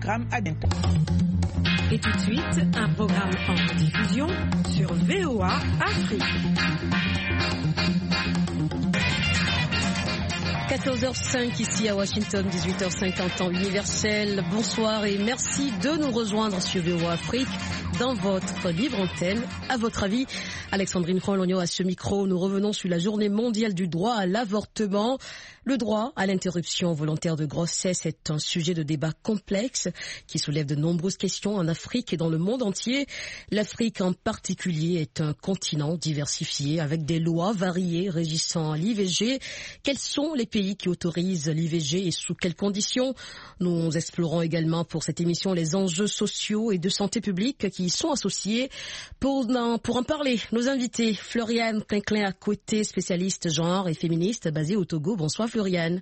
programme à bientôt. Et tout de suite, un programme en diffusion sur VOA Afrique. 14h05 ici à Washington, 18h50 temps universel. Bonsoir et merci de nous rejoindre sur VOA Afrique dans votre libre antenne. À votre avis, Alexandrine Franlogno à ce micro. Nous revenons sur la journée mondiale du droit à l'avortement. Le droit à l'interruption volontaire de grossesse est un sujet de débat complexe qui soulève de nombreuses questions en Afrique et dans le monde entier. L'Afrique en particulier est un continent diversifié avec des lois variées régissant l'IVG. Quels sont les pays qui autorisent l'IVG et sous quelles conditions? Nous explorons également pour cette émission les enjeux sociaux et de santé publique qui y sont associés. Pour en parler, nos invités, Floriane Kinclin-Akoueté, spécialiste genre et féministe basée au Togo. Bonsoir Floriane.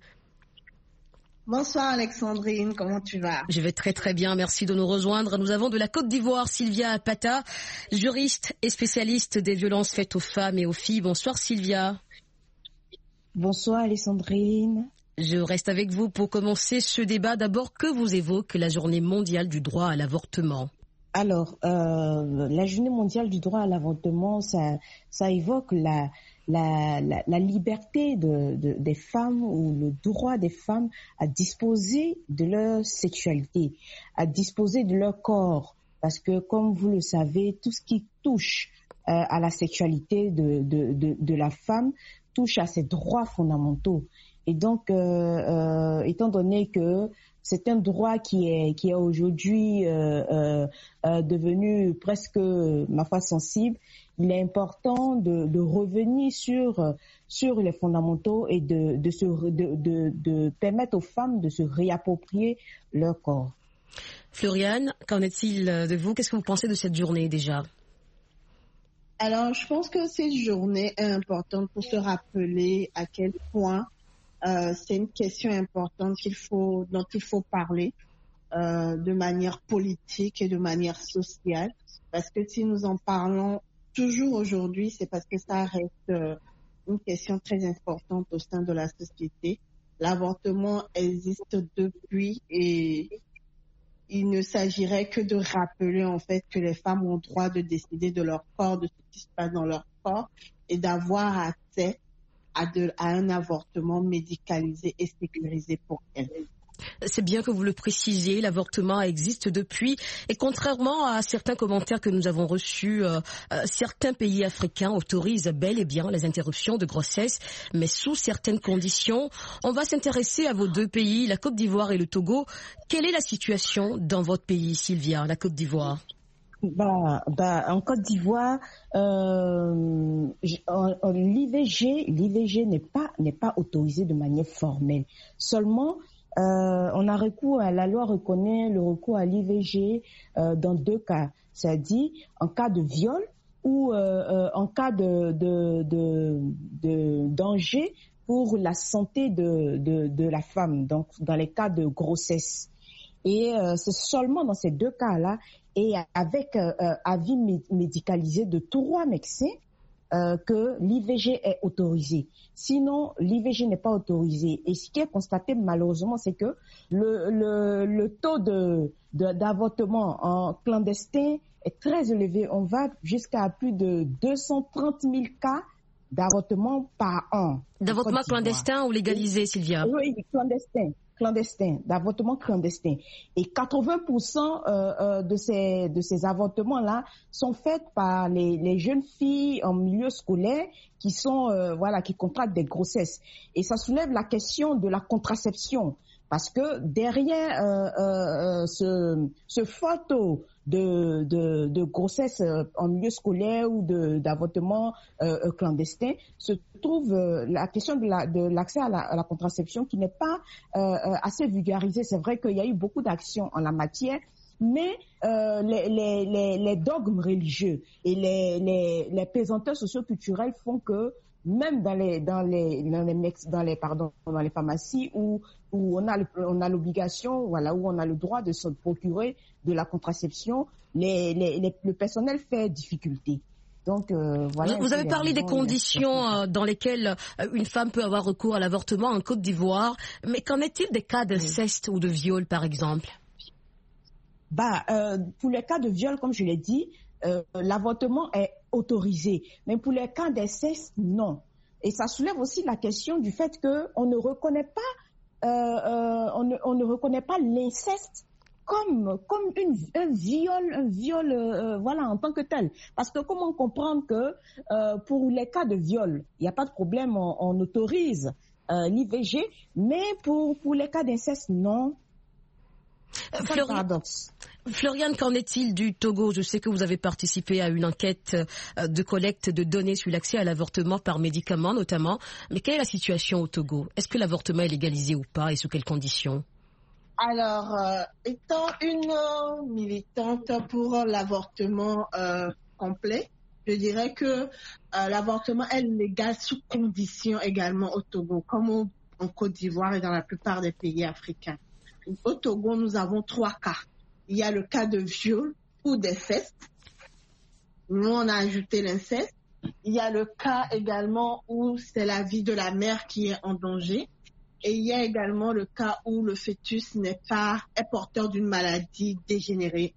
Bonsoir Alexandrine, comment tu vas? Je vais très très bien, merci de nous rejoindre. Nous avons de la Côte d'Ivoire Sylvia Apata, juriste et spécialiste des violences faites aux femmes et aux filles. Bonsoir Sylvia. Bonsoir Alexandrine. Je reste avec vous pour commencer ce débat. D'abord, que vous évoque la journée mondiale du droit à l'avortement? Alors, la journée mondiale du droit à l'avortement, ça évoque la liberté des femmes ou le droit des femmes à disposer de leur sexualité, à disposer de leur corps. Parce que, comme vous le savez, tout ce qui touche à la sexualité de la femme touche à ses droits fondamentaux. Et donc, étant donné que c'est un droit qui est aujourd'hui devenu presque, ma foi, sensible, il est important de revenir sur les fondamentaux et de permettre aux femmes de se réapproprier leur corps. Floriane, qu'en est-il de vous? Qu'est-ce que vous pensez de cette journée déjà? Alors, je pense que cette journée est importante pour se rappeler à quel point c'est une question importante dont il faut parler de manière politique et de manière sociale. Parce que si nous en parlons toujours aujourd'hui, c'est parce que ça reste une question très importante au sein de la société. L'avortement existe depuis et il ne s'agirait que de rappeler en fait que les femmes ont le droit de décider de leur corps, de ce qui se passe dans leur corps et d'avoir accès à un avortement médicalisé et sécurisé pour elles. C'est bien que vous le précisiez, l'avortement existe depuis et contrairement à certains commentaires que nous avons reçus, certains pays africains autorisent bel et bien les interruptions de grossesse, mais sous certaines conditions. On va s'intéresser à vos deux pays, la Côte d'Ivoire et le Togo. Quelle est la situation dans votre pays, Sylvia, la Côte d'Ivoire? En Côte d'Ivoire, l'IVG n'est pas autorisé de manière formelle. Seulement, on a recours à la loi reconnaît le recours à l'IVG dans deux cas, c'est-à-dire en cas de viol ou en cas de danger pour la santé de la femme, donc dans les cas de grossesse. Et c'est seulement dans ces deux cas-là et avec avis médicalisé de 3 médecins que l'IVG est autorisé. Sinon, l'IVG n'est pas autorisé. Et ce qui est constaté malheureusement, c'est que le taux d'avortement en clandestin est très élevé. On va jusqu'à plus de 230 000 cas d'avortement par an. D'avortement clandestin ou légalisé, Sylvia? Oui, clandestin, d'avortement clandestin. Et 80% de ces avortements-là sont faits par les jeunes filles en milieu scolaire qui sont qui contractent des grossesses. Et ça soulève la question de la contraception. Parce que derrière ce fort taux de grossesse en milieu scolaire ou d'avortement clandestin se trouve la question de l'accès à la contraception qui n'est pas assez vulgarisée. C'est vrai qu'il y a eu beaucoup d'actions en la matière, mais les dogmes religieux et les pesanteurs socioculturels font que même dans les pharmacies où on a l'obligation, où on a le droit de se procurer de la contraception, le personnel fait difficulté. Donc, vous avez parlé des conditions dans lesquelles une femme peut avoir recours à l'avortement en Côte d'Ivoire, mais qu'en est-il des cas d'inceste ou de viol, par exemple? pour les cas de viol, comme je l'ai dit, l'avortement est autorisé. Mais pour les cas d'inceste, non. Et ça soulève aussi la question du fait qu'on ne reconnaît pas, on ne reconnaît pas l'inceste comme un viol, voilà, en tant que tel. Parce que comment comprendre que pour les cas de viol, il n'y a pas de problème, on autorise l'IVG, mais pour les cas d'inceste, non. Floriane, qu'en est-il du Togo? Je sais que vous avez participé à une enquête de collecte de données sur l'accès à l'avortement par médicament notamment. Mais quelle est la situation au Togo? Est-ce que l'avortement est légalisé ou pas et sous quelles conditions? Alors, étant une militante pour l'avortement complet, je dirais que l'avortement est légal sous conditions également au Togo, comme en Côte d'Ivoire et dans la plupart des pays africains. Au Togo, nous avons 3 cas. Il y a le cas de viol ou d'inceste. Nous, on a ajouté l'inceste. Il y a le cas également où c'est la vie de la mère qui est en danger. Et il y a également le cas où le fœtus est porteur d'une maladie dégénérée,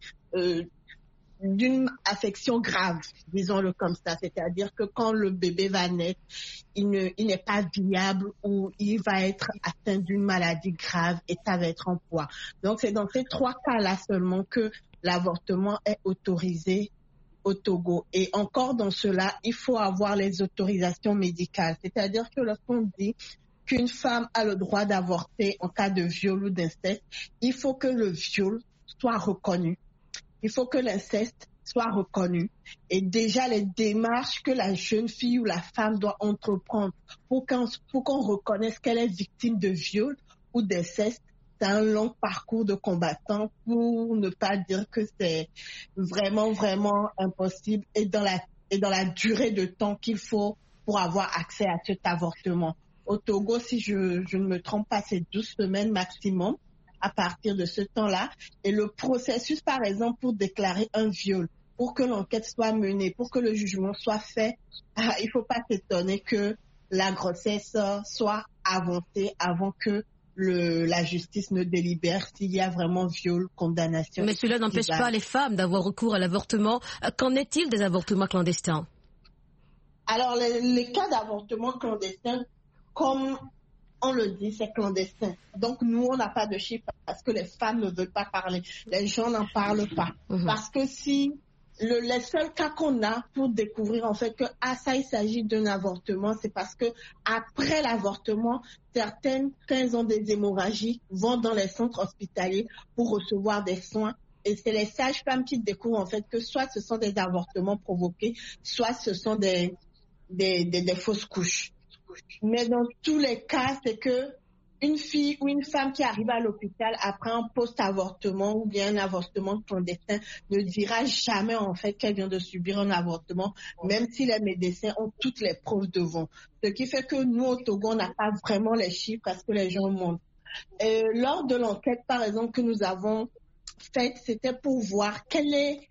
d'une affection grave, disons-le comme ça. C'est-à-dire que quand le bébé va naître, il n'est pas viable ou il va être atteint d'une maladie grave et ça va être en poids. Donc, c'est dans ces 3 cas-là seulement que l'avortement est autorisé au Togo. Et encore dans cela, il faut avoir les autorisations médicales. C'est-à-dire que lorsqu'on dit qu'une femme a le droit d'avorter en cas de viol ou d'inceste, il faut que le viol soit reconnu. Il faut que l'inceste soit reconnu. Et déjà, les démarches que la jeune fille ou la femme doit entreprendre pour qu'on reconnaisse qu'elle est victime de viol ou d'inceste, c'est un long parcours de combattant, pour ne pas dire que c'est vraiment, vraiment impossible et dans la durée de temps qu'il faut pour avoir accès à cet avortement. Au Togo, si je ne me trompe pas, c'est 12 semaines maximum à partir de ce temps-là. Et le processus, par exemple, pour déclarer un viol, pour que l'enquête soit menée, pour que le jugement soit fait, il ne faut pas s'étonner que la grossesse soit avancée avant que la justice ne délibère s'il y a vraiment viol, condamnation. Mais cela n'empêche pas les femmes d'avoir recours à l'avortement. Qu'en est-il des avortements clandestins? Alors, les cas d'avortement clandestin, comme on le dit, c'est clandestin. Donc, nous, on n'a pas de chiffres parce que les femmes ne veulent pas parler. Les gens n'en parlent pas. Parce que si les seuls cas qu'on a pour découvrir en fait que ça, il s'agit d'un avortement, c'est parce que après l'avortement, certaines, quand elles ont des hémorragies, vont dans les centres hospitaliers pour recevoir des soins. Et c'est les sages-femmes qui découvrent en fait que soit ce sont des avortements provoqués, soit ce sont des fausses couches. Mais dans tous les cas, c'est que une fille ou une femme qui arrive à l'hôpital après un post-avortement ou bien un avortement clandestin ne dira jamais en fait qu'elle vient de subir un avortement, même si les médecins ont toutes les preuves devant. Ce qui fait que nous, au Togo, on n'a pas vraiment les chiffres parce que les gens mentent. Lors de l'enquête, par exemple, que nous avons faite, c'était pour voir quelle est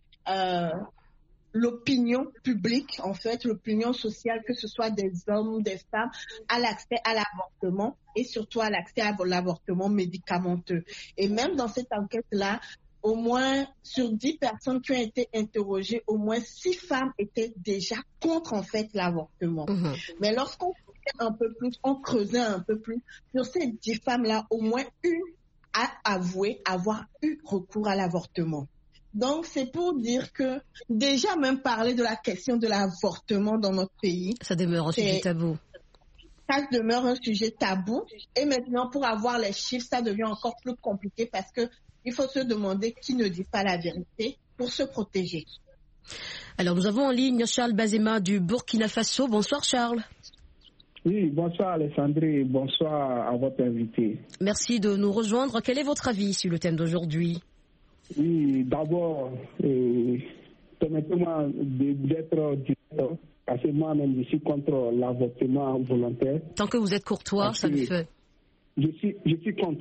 l'opinion publique, en fait, l'opinion sociale, que ce soit des hommes ou des femmes, à l'accès à l'avortement et surtout à l'accès à l'avortement médicamenteux. Et même dans cette enquête-là, au moins sur 10 personnes qui ont été interrogées, au moins 6 femmes étaient déjà contre, en fait, l'avortement. Mais lorsqu'on faisait un peu plus, on creusait un peu plus, sur ces 10 femmes-là, au moins une a avoué avoir eu recours à l'avortement. Donc, c'est pour dire que déjà même parler de la question de l'avortement dans notre pays, ça demeure un sujet tabou. Ça demeure un sujet tabou. Et maintenant, pour avoir les chiffres, ça devient encore plus compliqué parce que il faut se demander qui ne dit pas la vérité pour se protéger. Alors, nous avons en ligne Charles Bazema du Burkina Faso. Bonsoir Charles. Oui, bonsoir Alessandrie, bonsoir à votre invité. Merci de nous rejoindre. Quel est votre avis sur le thème d'aujourd'hui? Oui, d'abord, permettez-moi d'être direct, parce que moi-même, je suis contre l'avortement volontaire. Tant que vous êtes courtois, ça le fait. Je suis contre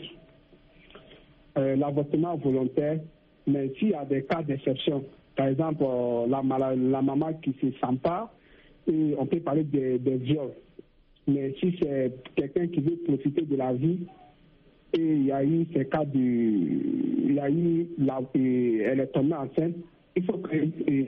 l'avortement volontaire, mais s'il y a des cas d'exception, par exemple, la maman qui ne se sent pas, et on peut parler de viol. Mais si c'est quelqu'un qui veut profiter de la vie, et il y a eu ces cas elle est tombée enceinte. Il faut que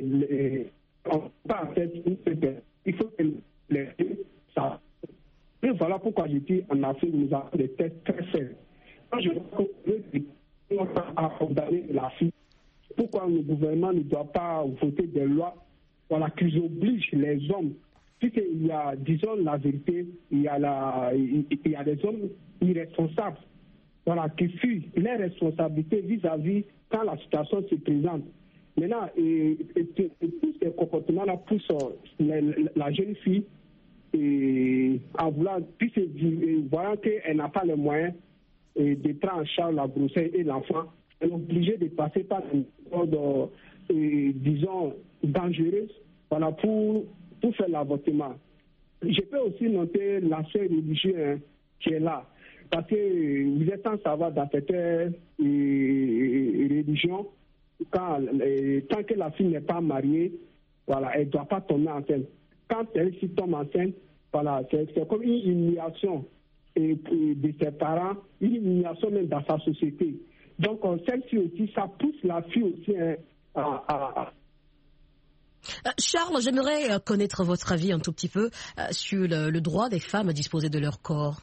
il faut que ça. Et voilà pourquoi je dis en Afrique, nous avons des tests très faibles. Quand je vois à condamner la fille, pourquoi le gouvernement ne doit pas voter des lois qui obligent les hommes, puisqu'il y a, disons la vérité, il y a des hommes irresponsables qui fuient les responsabilités vis-à-vis quand la situation se présente. Maintenant, tous ces comportements-là poussent la jeune fille à vouloir, voyant qu'elle n'a pas les moyens de prendre en charge la grossesse et l'enfant, elle est obligée de passer par une méthode, disons, dangereuse pour faire l'avortement. Je peux aussi noter l'aspect religieux qui est là. Parce que vous êtes sans savoir dans cette religion, tant que la fille n'est pas mariée, elle ne doit pas tomber enceinte. Quand elle tombe enceinte, c'est comme une humiliation de ses parents, une humiliation même dans sa société. Donc celle-ci aussi, ça pousse la fille aussi à... Charles, j'aimerais connaître votre avis un tout petit peu sur le droit des femmes à disposer de leur corps.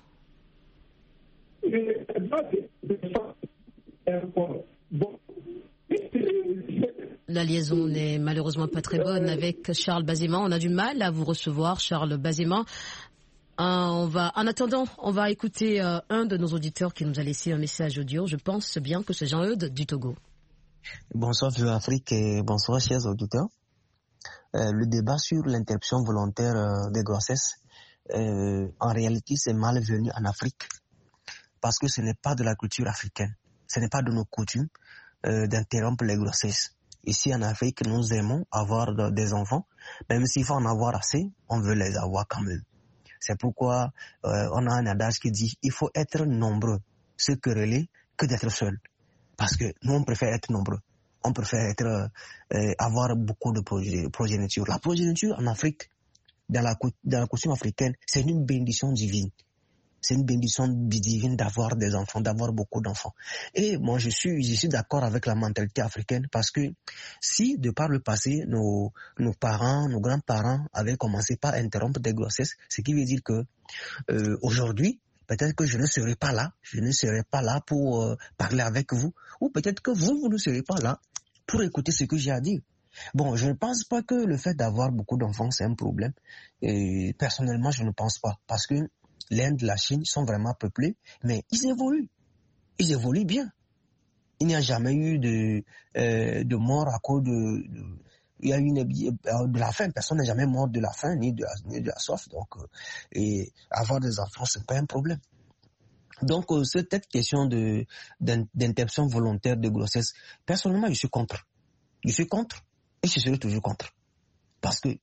La liaison n'est malheureusement pas très bonne avec Charles Bazéman. On a du mal à vous recevoir, Charles Bazéman. En attendant, on va écouter un de nos auditeurs qui nous a laissé un message audio. Je pense bien que c'est Jean-Eudes du Togo. Bonsoir Vue Afrique et bonsoir chers auditeurs. Le débat sur l'interruption volontaire des grossesses, en réalité, c'est malvenu en Afrique parce que ce n'est pas de la culture africaine. Ce n'est pas de nos coutumes d'interrompre les grossesses. Ici en Afrique, nous aimons avoir des enfants, même s'il faut en avoir assez, on veut les avoir quand même. C'est pourquoi on a un adage qui dit il faut être nombreux, se quereller, que d'être seul. Parce que nous, on préfère être nombreux. On préfère avoir beaucoup de progéniture. La progéniture en Afrique, dans la coutume africaine, c'est une bénédiction divine. C'est une bénédiction divine d'avoir des enfants, d'avoir beaucoup d'enfants. Et moi, je suis d'accord avec la mentalité africaine parce que si, de par le passé, nos parents, nos grands-parents avaient commencé par interrompre des grossesses, ce qui veut dire que aujourd'hui, peut-être que je ne serai pas là pour parler avec vous, ou peut-être que vous ne serez pas là pour écouter ce que j'ai à dire. Bon, je ne pense pas que le fait d'avoir beaucoup d'enfants, c'est un problème. Et personnellement, je ne pense pas, parce que l'Inde, la Chine sont vraiment peuplés, mais ils évoluent bien. Il n'y a jamais eu de mort à cause il y a eu de la faim. Personne n'est jamais mort de la faim ni de la soif. Donc, et avoir des enfants, c'est pas un problème. Donc, cette question d'interruption volontaire de grossesse, personnellement, je suis contre. Je suis contre et je serai toujours contre. Parce que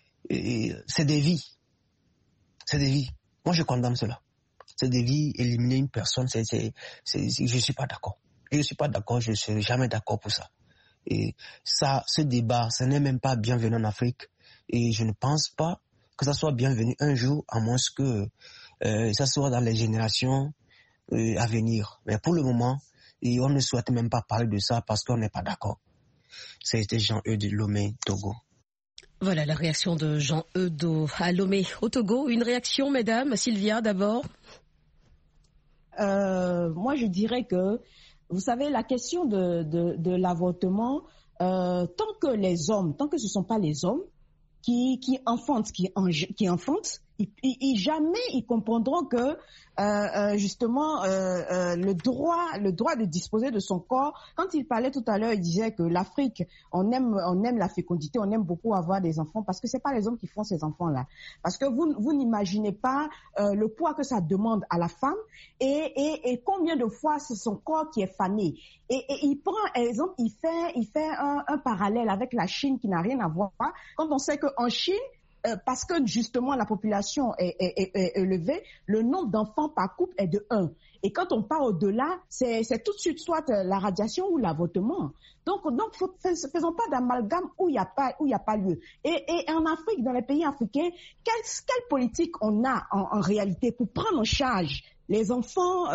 c'est des vies. C'est des vies. Moi, je condamne cela. C'est des vies, éliminer une personne, je suis pas d'accord. Je suis pas d'accord, je serai jamais d'accord pour ça. Et ça, ce débat, ce n'est même pas bienvenu en Afrique. Et je ne pense pas que ça soit bienvenu un jour, à moins que ça soit dans les générations à venir. Mais pour le moment, on ne souhaite même pas parler de ça parce qu'on n'est pas d'accord. C'était Jean-Eudes de Lomé, Togo. Voilà la réaction de Jean-Eudes à Lomé, au Togo. Une réaction, mesdames? Sylvia, d'abord. Moi, je dirais que, vous savez, la question de l'avortement, tant que ce ne sont pas les hommes qui enfantent, jamais ils comprendront que justement le droit de disposer de son corps. Quand il parlait tout à l'heure, il disait que l'Afrique, on aime la fécondité, on aime beaucoup avoir des enfants parce que c'est pas les hommes qui font ces enfants-là. Parce que vous n'imaginez pas le poids que ça demande à la femme et combien de fois c'est son corps qui est fané. Et il prend exemple, il fait un parallèle avec la Chine qui n'a rien à voir. Quand on sait qu'en Chine, parce que justement la population est élevée, le nombre d'enfants par couple est de 1. Et quand on part au-delà, c'est tout de suite soit la radiation ou l'avortement. Donc faisons pas d'amalgame où il y a pas lieu. Et en Afrique, dans les pays africains, quelle politique on a en réalité pour prendre en charge les enfants,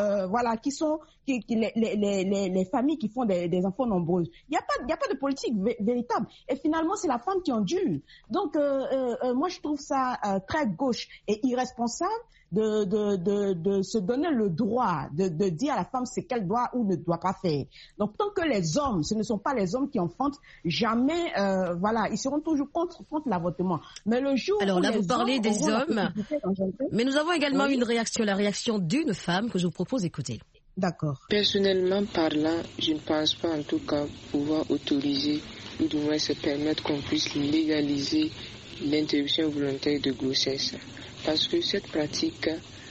les familles qui font des enfants nombreux. Il n'y a pas de politique véritable. Et finalement, c'est la femme qui endure. Donc, moi, je trouve ça très gauche et irresponsable de se donner le droit de dire à la femme ce qu'elle doit ou ne doit pas faire. Donc, tant que les hommes, ce ne sont pas les hommes qui enfantent, jamais, ils seront toujours contre l'avortement. Mais le jour alors où là, les vous parlez hommes des hommes, mais nous avons également oui. une réaction, la réaction d'une femme que je vous propose d'écouter. D'accord. Personnellement parlant, je ne pense pas en tout cas pouvoir autoriser ou du moins se permettre qu'on puisse légaliser l'interruption volontaire de grossesse. Parce que cette pratique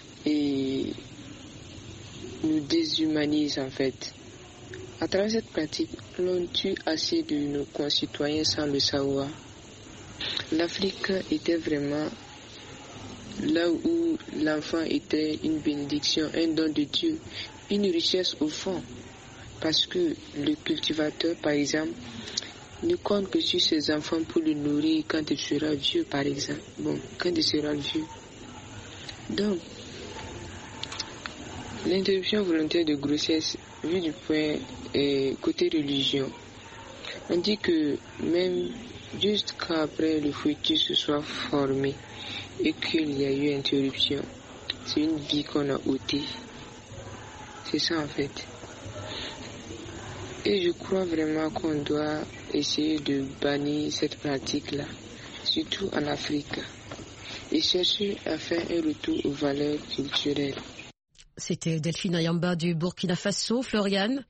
nous déshumanise en fait. À travers cette pratique, l'on tue assez de nos concitoyens sans le savoir. L'Afrique était vraiment là où l'enfant était une bénédiction, un don de Dieu, une richesse au fond. Parce que le cultivateur, par exemple, ne compte que sur ses enfants pour le nourrir quand il sera vieux, par exemple. Quand il sera vieux. Donc, l'interruption volontaire de grossesse, vu du point côté religion, on dit que même juste qu'après le fœtus se soit formé et qu'il y a eu interruption, c'est une vie qu'on a ôtée. C'est ça en fait. Et je crois vraiment qu'on doit essayer de bannir cette pratique-là, surtout en Afrique, et chercher à faire un retour aux valeurs culturelles. C'était Delphine Ayamba du Burkina Faso. Floriane?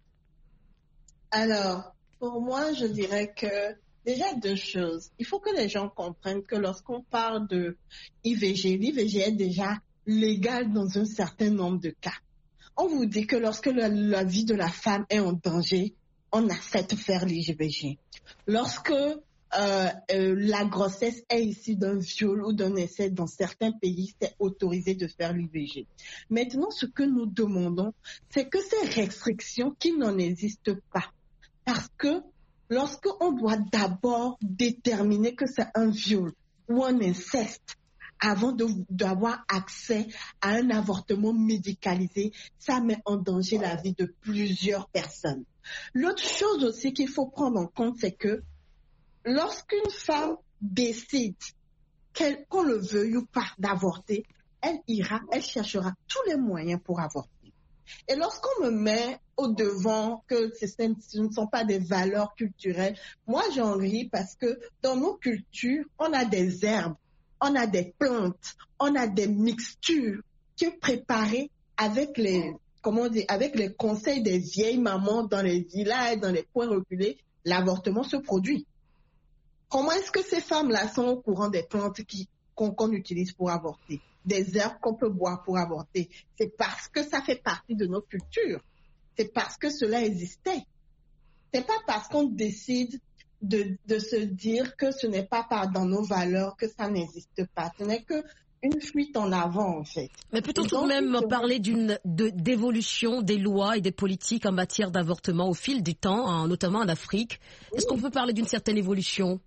Alors, pour moi, je dirais que déjà deux choses. Il faut que les gens comprennent que lorsqu'on parle de IVG, l'IVG est déjà légal dans un certain nombre de cas. On vous dit que lorsque la vie de la femme est en danger, on accepte de faire l'IVG. Lorsque la grossesse est issue d'un viol ou d'un essai dans certains pays, c'est autorisé de faire l'IVG. Maintenant, ce que nous demandons, c'est que ces restrictions qui n'en existent pas, parce que lorsqu'on doit d'abord déterminer que c'est un viol ou un inceste, avant d'avoir accès à un avortement médicalisé, ça met en danger la vie de plusieurs personnes. L'autre chose aussi qu'il faut prendre en compte, c'est que lorsqu'une femme décide, qu'on le veuille ou pas, d'avorter, elle cherchera tous les moyens pour avorter. Et lorsqu'on me met au devant que ce ne sont pas des valeurs culturelles, moi j'en ris parce que dans nos cultures, on a des herbes, on a des plantes, on a des mixtures qui sont préparées avec les conseils des vieilles mamans dans les villages, dans les coins reculés, l'avortement se produit. Comment est-ce que ces femmes-là sont au courant des plantes qu'on utilise pour avorter, des herbes qu'on peut boire pour avorter? C'est parce que ça fait partie de nos cultures. C'est parce que cela existait. C'est pas parce qu'on décide de se dire que ce n'est pas dans nos valeurs que ça n'existe pas. Ce n'est qu'une fuite en avant, en fait. Mais peut-on tout de même parler d'évolution des lois et des politiques en matière d'avortement au fil du temps, notamment en Afrique? Oui. Est-ce qu'on peut parler d'une certaine évolution?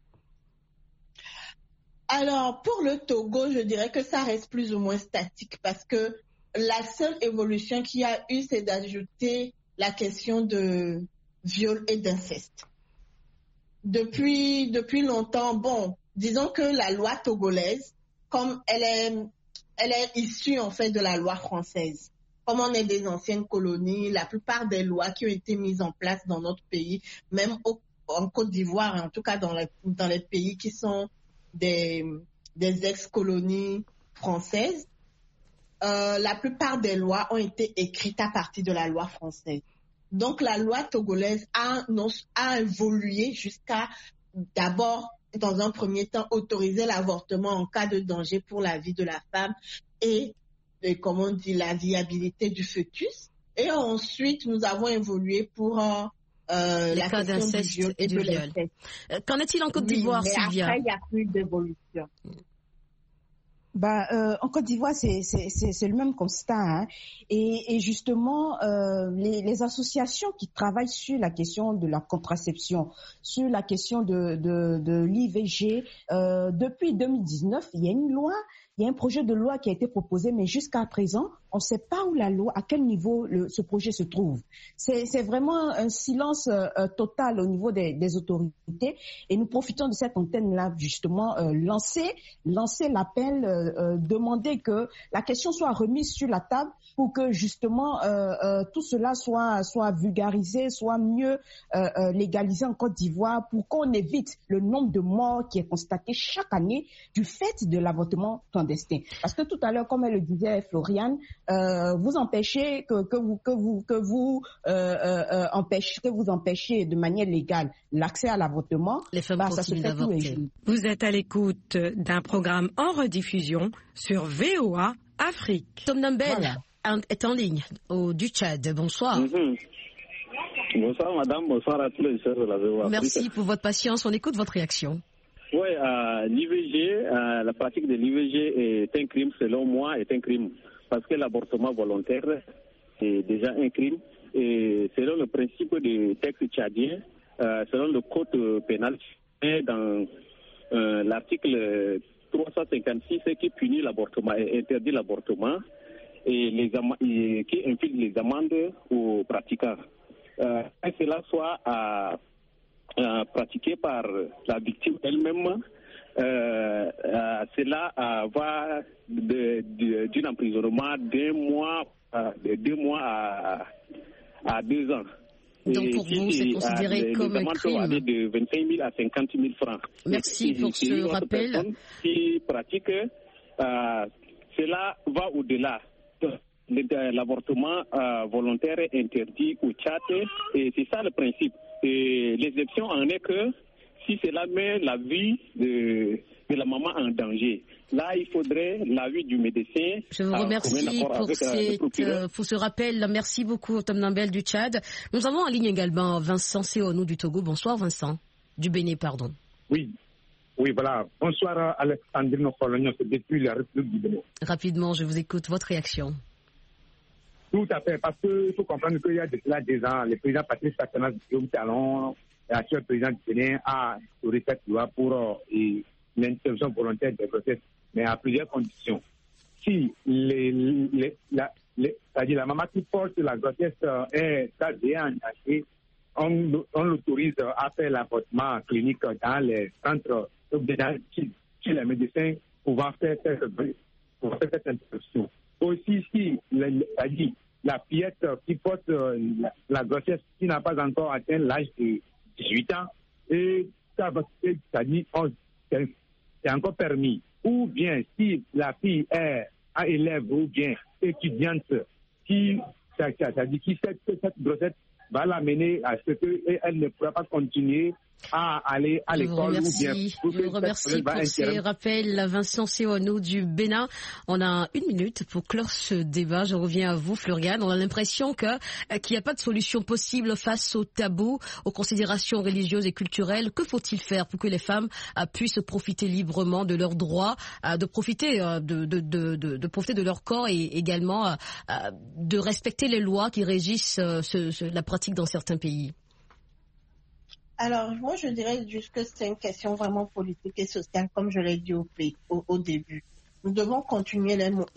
Alors, pour le Togo, je dirais que ça reste plus ou moins statique parce que la seule évolution qu'il y a eu, c'est d'ajouter la question de viol et d'inceste. Depuis longtemps, disons que la loi togolaise, comme elle est issue en fait de la loi française. Comme on est des anciennes colonies, la plupart des lois qui ont été mises en place dans notre pays, même en Côte d'Ivoire, en tout cas dans les pays qui sont des ex-colonies françaises, la plupart des lois ont été écrites à partir de la loi française. Donc la loi togolaise a évolué jusqu'à d'abord, dans un premier temps, autoriser l'avortement en cas de danger pour la vie de la femme et la viabilité du fœtus. Et ensuite, nous avons évolué pour la cas d'inceste et du viol. Qu'en est-il en Côte d'Ivoire, Sylvia? Après, il n'y a plus d'évolution. En Côte d'Ivoire, c'est le même constat. Hein. Et justement, les associations qui travaillent sur la question de la contraception, sur la question de l'IVG, depuis 2019, il y a une loi Il y a un projet de loi qui a été proposé, mais jusqu'à présent, on ne sait pas où la loi, à quel niveau ce projet se trouve. C'est vraiment un silence total au niveau des autorités. Et nous profitons de cette antenne-là, justement, lancer l'appel, demander que la question soit remise sur la table pour que, justement, tout cela soit vulgarisé, soit mieux légalisé en Côte d'Ivoire, pour qu'on évite le nombre de morts qui est constaté chaque année du fait de l'avortement clandestin. Parce que tout à l'heure, comme elle le disait Floriane, vous empêchez que vous empêchez de manière légale l'accès à l'avortement. Les femmes continuent d'avorter. Vous êtes à l'écoute d'un programme en rediffusion sur VOA Afrique. Tom Nambel est en ligne du Tchad. Bonsoir. Bonsoir madame, bonsoir à tous les chers de la VOA Afrique. Merci pour votre patience, on écoute votre réaction. Oui, l'IVG, la pratique de l'IVG est un crime, selon moi, est un crime. Parce que l'avortement volontaire est déjà un crime. Et selon le principe du texte tchadien, selon le code pénal, dans l'article 356 qui punit l'avortement et interdit l'avortement et qui inflige les amendes aux pratiquants. Que cela soit pratiqué par la victime elle-même, cela va d'un emprisonnement de 2 mois à 2 ans. Donc pour vous, c'est considéré comme un crime. De 25 000 à 50 000 francs. Merci pour ce rappel. Qui pratique, cela va au-delà. L'avortement volontaire est interdit au Tchad et c'est ça le principe. Et l'exception en est que si cela met la vie de la maman en danger, là il faudrait l'avis du médecin. Je vous remercie pour ce rappel. Merci beaucoup Tom Nambel du Tchad. Nous avons en ligne également Vincent Seonou du Togo. Bonsoir Vincent. Du Bénin, pardon. Oui, voilà. Bonsoir Alexandrine Colognos depuis la République du Bénin. Rapidement, je vous écoute. Votre réaction. Tout à fait, parce qu'il faut comprendre qu'il y a de cela 2 ans, le président Patrice Talon, l'actuel président du Bénin, a instauré cette loi pour l'interruption volontaire des grossesses, mais à plusieurs conditions. Si c'est-à-dire la maman qui porte la grossesse est ADN, on l'autorise à faire l'avortement clinique dans les centres, chez les médecins pouvant faire cette interruption. Aussi, si la fillette qui porte la grossesse qui n'a pas encore atteint l'âge de 18 ans, et ça va, c'est-à-dire c'est encore permis. Ou bien si la fille est élève ou bien étudiante qui cette grossesse va l'amener à ce qu'elle ne pourra pas continuer à aller à l'école. Je vous remercie pour ces rappels. Vincent Seonou du Bénin. On a 1 minute pour clore ce débat. Je reviens à vous, Floriane. On a l'impression qu'il n'y a pas de solution possible face aux tabous, aux considérations religieuses et culturelles. Que faut-il faire pour que les femmes puissent profiter librement de leurs droits, de profiter de leur corps et également de respecter les lois qui régissent la pratique dans certains pays? Alors, moi, je dirais juste que c'est une question vraiment politique et sociale, comme je l'ai dit au début. Nous devons continuer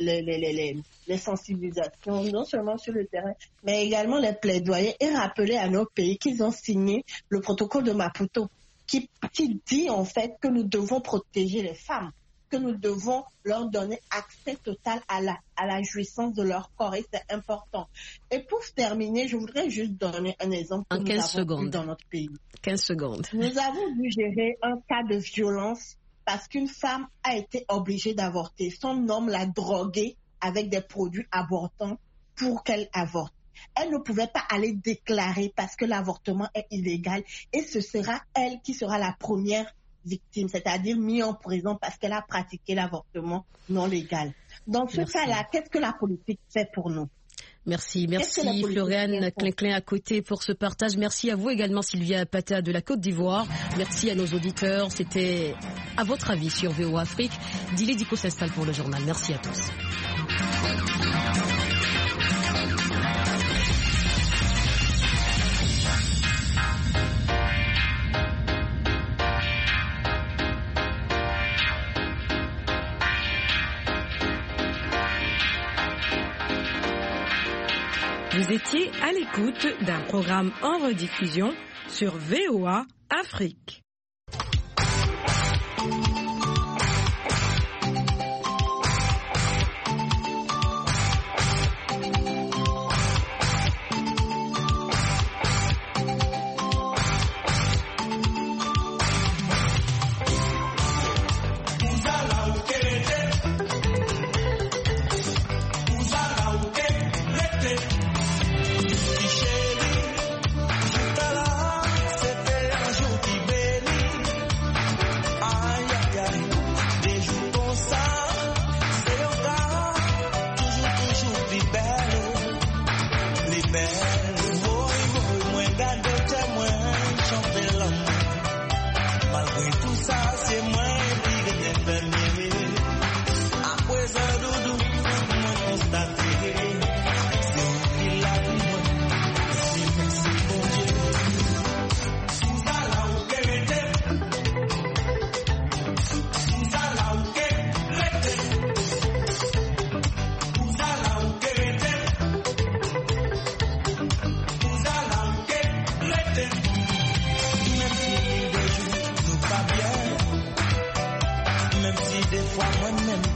les sensibilisations, non seulement sur le terrain, mais également les plaidoyers et rappeler à nos pays qu'ils ont signé le protocole de Maputo, qui dit en fait que nous devons protéger les femmes, que nous devons leur donner accès total à la jouissance de leur corps, et c'est important. Et pour terminer, je voudrais juste donner un exemple que nous avons vu dans notre pays. 15 secondes. Nous avons dû gérer un cas de violence parce qu'une femme a été obligée d'avorter. Son homme l'a droguée avec des produits avortants pour qu'elle avorte. Elle ne pouvait pas aller déclarer parce que l'avortement est illégal, et ce sera elle qui sera la première victime, c'est-à-dire mise en prison parce qu'elle a pratiqué l'avortement non légal. Dans ce cas-là, qu'est-ce que la politique fait pour nous? Merci Floriane Clinclin à côté pour ce partage. Merci à vous également Sylvia Pata de la Côte d'Ivoire. Merci à nos auditeurs. C'était à votre avis sur VOA Afrique. Dili Diko s'installe pour le journal. Merci à tous. Vous étiez à l'écoute d'un programme en rediffusion sur VOA Afrique. Même si des fois moi-même